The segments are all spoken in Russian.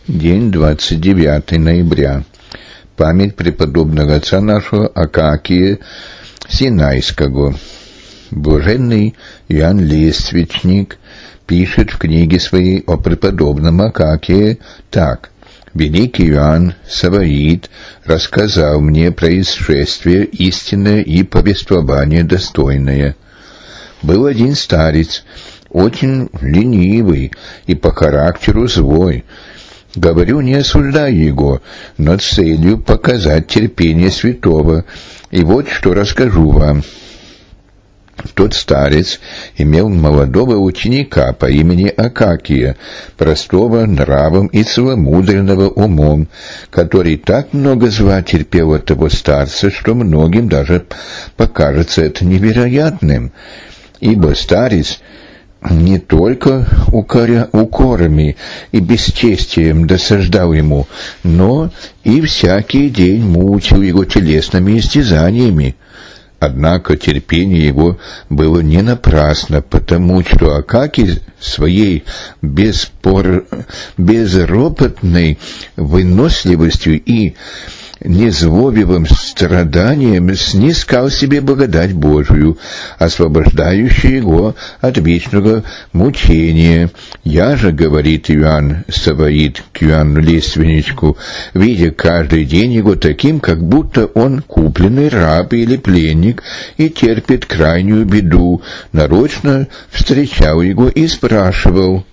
День 29 ноября. Память преподобного отца нашего Акакия Синайского. Блаженный Иоанн Лествичник пишет в книге своей о преподобном Акакии так. «Великий Иоанн Саваид рассказал мне происшествие истинное и повествование достойное. Был один старец, очень ленивый и по характеру злой. Говорю, не осуждая его, но целью показать терпение святого. И вот что расскажу вам. Тот старец имел молодого ученика по имени Акакия, простого нравом и целомудренного умом, который так много зла терпел от того старца, что многим даже покажется это невероятным. Ибо старец не только укорами и бесчестием досаждал ему, но и всякий день мучил его телесными истязаниями. Однако терпение его было не напрасно, потому что Акакий своей безропотной выносливостью и незлобивым страданием снискал себе благодать Божию, освобождающую его от вечного мучения. Я же, говорит Иоанн Саваид к Иоанну Лествичнику, видя каждый день его таким, как будто он купленный раб или пленник и терпит крайнюю беду, нарочно встречал его и спрашивал: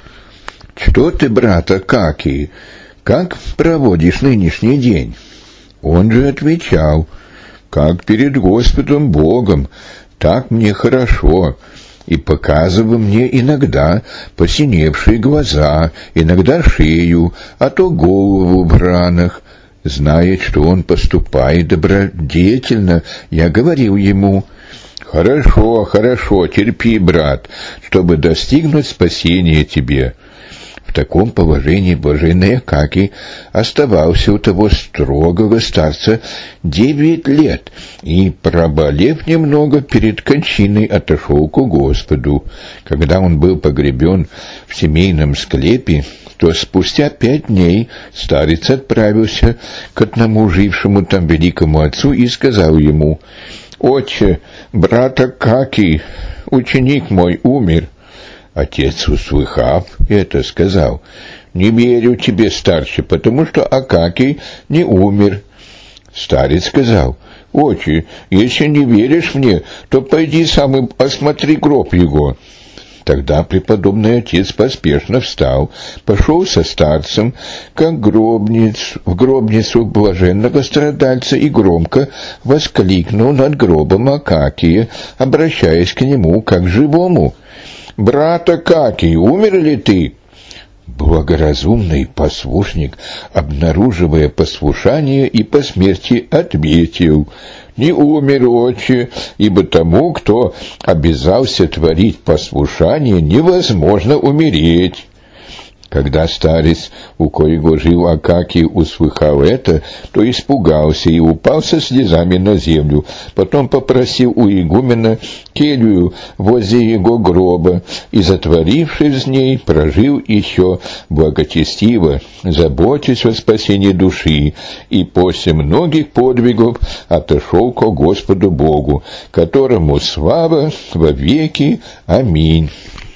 «Что ты, брат Акакий, как проводишь нынешний день?» Он же отвечал: «Как перед Господом Богом, так мне хорошо», и показывал мне иногда посиневшие глаза, иногда шею, а то голову в ранах. Зная, что он поступает добродетельно, я говорил ему: «Хорошо, хорошо, терпи, брат, чтобы достигнуть спасения тебе». В таком положении блаженный Акакий оставался у того строгого старца 9 лет и, проболев немного, перед кончиной отошел к Господу. Когда он был погребен в семейном склепе, то спустя 5 дней старец отправился к одному жившему там великому отцу и сказал ему: «Отче, брат Акакий, ученик мой, умер». Отец, услыхав это, сказал: «Не верю тебе, старче, потому что Акакий не умер». Старец сказал: «Отче, если не веришь мне, то пойди сам и осмотри гроб его». Тогда преподобный отец поспешно встал, пошел со старцем в гробницу блаженного страдальца и громко воскликнул над гробом Акакия, обращаясь к нему как к живому: «Брат Акакий, умер ли ты?» Благоразумный послушник, обнаруживая послушание и по смерти, ответил: «Не умер, отче, ибо тому, кто обязался творить послушание, невозможно умереть». Когда старец, у коего жил Акакий, услыхал это, то испугался и упал со слезами на землю. Потом попросил у игумена келью возле его гроба и, затворившись в ней, прожил еще благочестиво, заботясь о спасении души, и после многих подвигов отошел ко Господу Богу, которому слава во веки. Аминь.